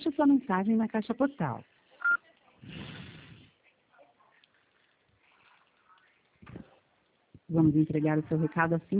deixe sua mensagem na caixa postal. Vamos entregar o seu recado assim